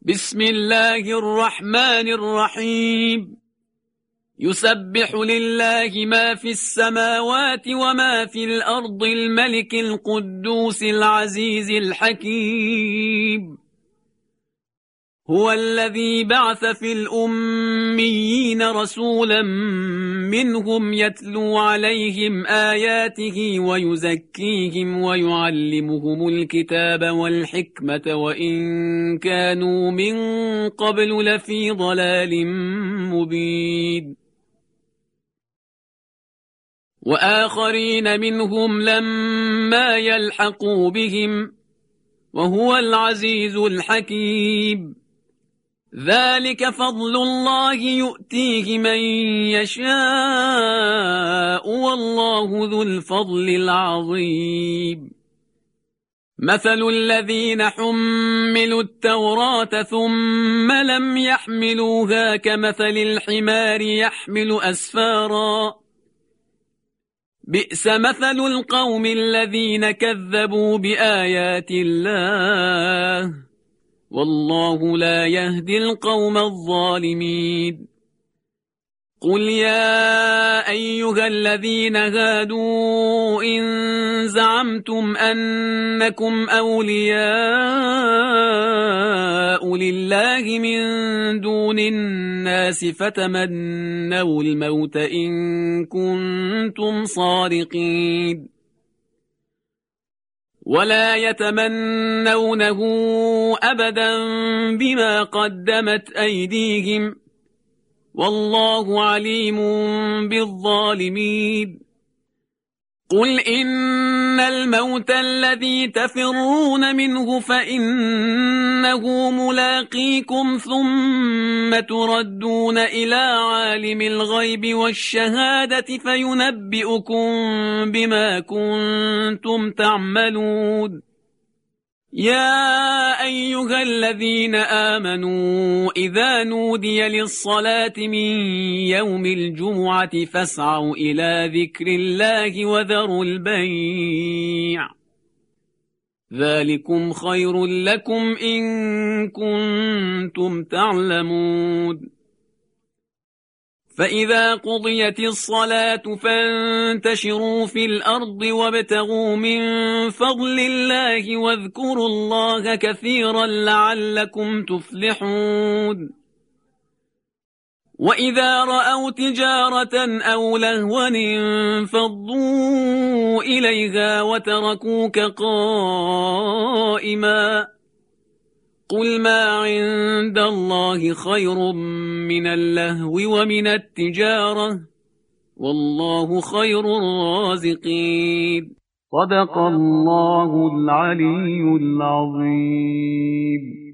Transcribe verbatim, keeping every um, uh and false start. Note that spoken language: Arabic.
بسم الله الرحمن الرحيم. يسبح لله ما في السماوات وما في الأرض الملك القدوس العزيز الحكيم. هو الذي بعث في الأميين رسولا منهم يتلو عليهم آياته ويزكيهم ويعلمهم الكتاب والحكمة وإن كانوا من قبل لفي ضلال مبين. وآخرين منهم لما يلحقوا بهم وهو العزيز الحكيم. ذلك فضل الله يؤتيه من يشاء والله ذو الفضل العظيم. مثل الذين حملوا التوراة ثم لم يحملوها كمثل الحمار يحمل أسفارا بئس مثل القوم الذين كذبوا بآيات الله والله لا يهدي القوم الظالمين. قل يا أيها الذين هادوا إن زعمتم أنكم أولياء لله من دون الناس فتمنوا الموت إن كنتم صادقين ولا يتمنونه أبدا بما قدمت أيديهم والله عليم بالظالمين. قل إن الموت الذي تفرون منه فإنه ملاقيكم ثم تردون إلى عالم الغيب والشهادة فينبئكم بما كنتم تعملون. يا أيها الذين آمنوا إذا نودي للصلاة من يوم الجمعة فاسعوا إلى ذكر الله وذروا البيع ذلكم خير لكم إن كنتم تعلمون. فإذا قضيت الصلاة فانتشروا في الأرض وابتغوا من فضل الله واذكروا الله كثيرا لعلكم تفلحون. وإذا رأوا تجارة أو لهوا انفضوا إليها وتركوك قائما قل ما عند الله خير من اللهو ومن التجارة والله خير الرازقين. صدق الله العلي العظيم.